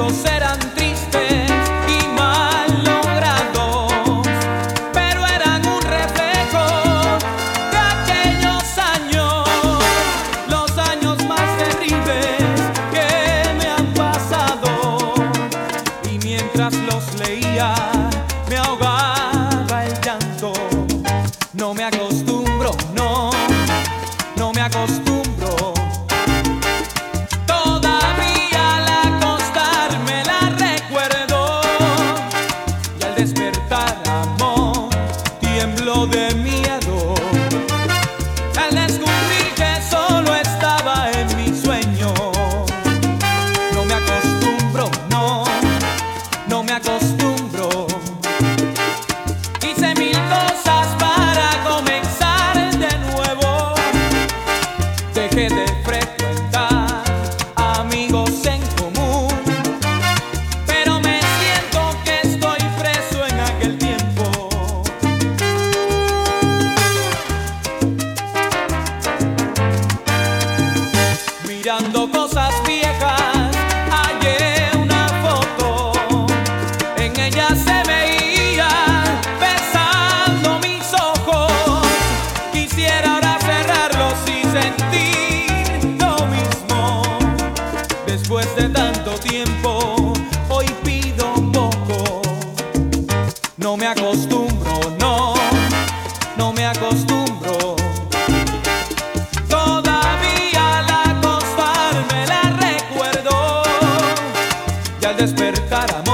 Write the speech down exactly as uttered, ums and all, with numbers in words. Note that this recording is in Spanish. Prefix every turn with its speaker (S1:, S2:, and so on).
S1: besos eran tristes y mal logrados, pero eran un reflejo de aquellos años, los años más terribles que me han pasado. Y mientras los leía me ahogaba el llanto. No me acostumbro, no, no me acostumbro. Todavía al acostarme la recuerdo, y al despertar, amor, tiemblo de miedo al descubrir que solo estaba en mi sueño. No me acostumbro, no, no me acostumbro. Hice mil cosas para comenzar de nuevo. Dejé de frecuentar amigos en común, pero me siento que estoy preso en aquel tiempo. Mirando cosas viejas, hallé una foto. En ella se veía besando mis ojos. Quisiera ahora cerrarlos y sentir lo mismo. Después de tanto tiempo, hoy pido un poco. No me acostumbro, no, no me acostumbro. Todavía al acostarme la recuerdo, y al despertar, amor,